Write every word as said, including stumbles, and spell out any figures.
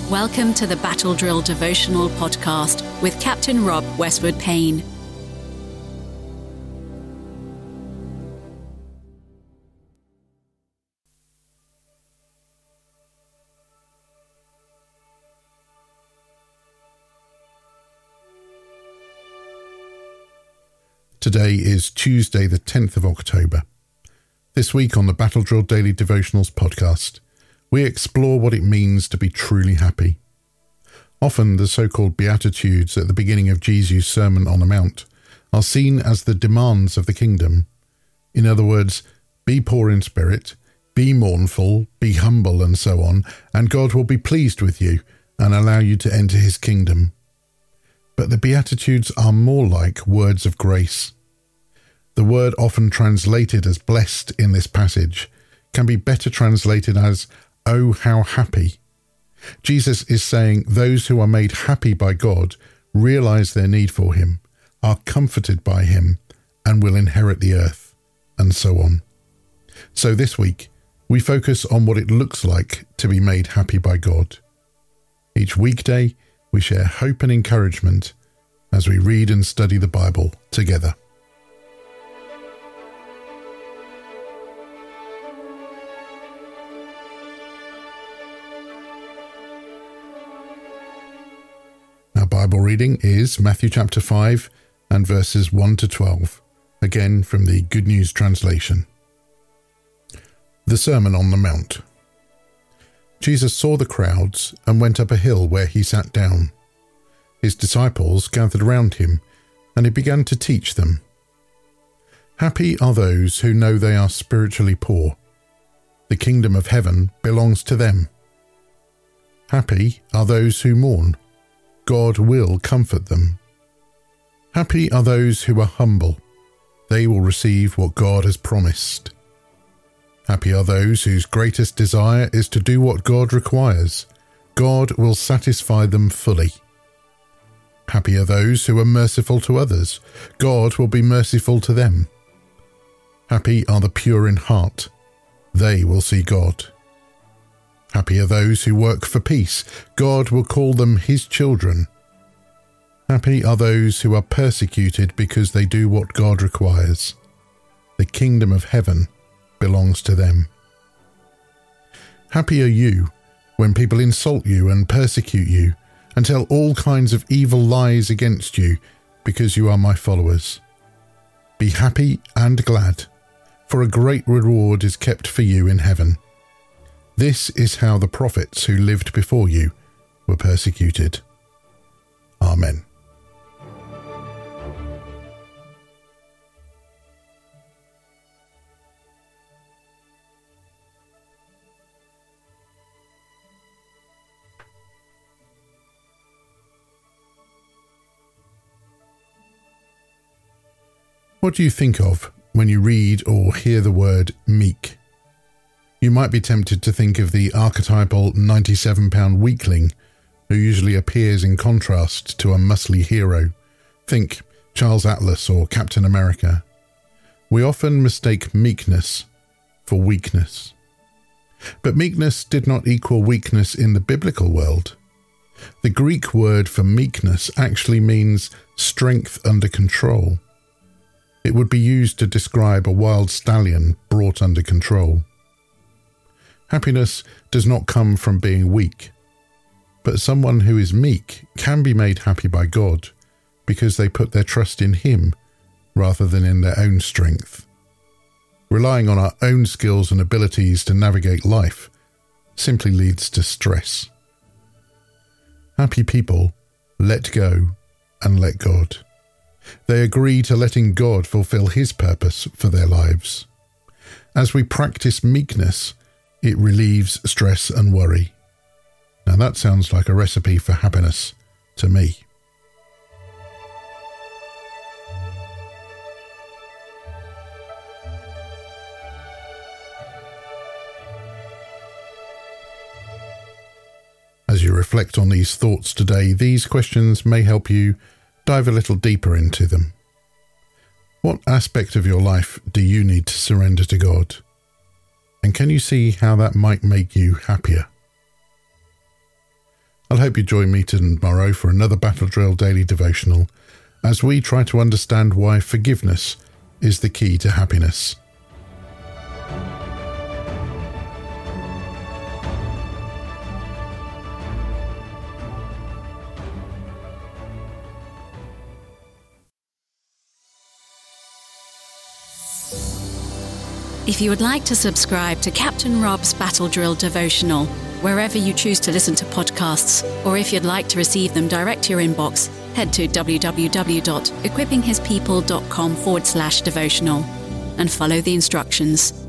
Welcome to the Battle Drill Devotional Podcast with Captain Rob Westwood Payne. Today is Tuesday, the tenth of October. This week on the Battle Drill Daily Devotionals podcast, we explore what it means to be truly happy. Often the so-called Beatitudes at the beginning of Jesus' Sermon on the Mount are seen as the demands of the kingdom. In other words, be poor in spirit, be mournful, be humble, and so on, and God will be pleased with you and allow you to enter his kingdom. But the Beatitudes are more like words of grace. The word often translated as blessed in this passage can be better translated as, oh, how happy. Jesus is saying those who are made happy by God realize their need for him, are comforted by him, and will inherit the earth, and so on. So this week, we focus on what it looks like to be made happy by God. Each weekday, we share hope and encouragement as we read and study the Bible together. Our Bible reading is Matthew chapter five and verses one to twelve, again from the Good News Translation. The Sermon on the Mount. Jesus saw the crowds and went up a hill where he sat down. His disciples gathered round him, and he began to teach them. Happy are those who know they are spiritually poor. The kingdom of heaven belongs to them. Happy are those who mourn. God will comfort them. Happy are those who are humble. They will receive what God has promised. Happy are those whose greatest desire is to do what God requires. God will satisfy them fully. Happy are those who are merciful to others. God will be merciful to them. Happy are the pure in heart. They will see God. Happy are those who work for peace. God will call them his children. Happy are those who are persecuted because they do what God requires. The kingdom of heaven belongs to them. Happy are you when people insult you and persecute you and tell all kinds of evil lies against you because you are my followers. Be happy and glad, for a great reward is kept for you in heaven. This is how the prophets who lived before you were persecuted. Amen. What do you think of when you read or hear the word meek? You might be tempted to think of the archetypal ninety-seven pound weakling who usually appears in contrast to a muscly hero. Think Charles Atlas or Captain America. We often mistake meekness for weakness. But meekness did not equal weakness in the biblical world. The Greek word for meekness actually means strength under control. It would be used to describe a wild stallion brought under control. Happiness does not come from being weak, but someone who is meek can be made happy by God because they put their trust in him rather than in their own strength. Relying on our own skills and abilities to navigate life simply leads to stress. Happy people let go and let God. They agree to letting God fulfill his purpose for their lives. As we practice meekness, it relieves stress and worry. Now that sounds like a recipe for happiness to me. As you reflect on these thoughts today, these questions may help you dive a little deeper into them. What aspect of your life do you need to surrender to God? And can you see how that might make you happier? I'll hope you join me tomorrow for another Battle Drill Daily Devotional as we try to understand why forgiveness is the key to happiness. If you would like to subscribe to Captain Rob's Battle Drill Devotional, wherever you choose to listen to podcasts, or if you'd like to receive them direct to your inbox, head to www.equippinghispeople.com forward slash devotional and follow the instructions.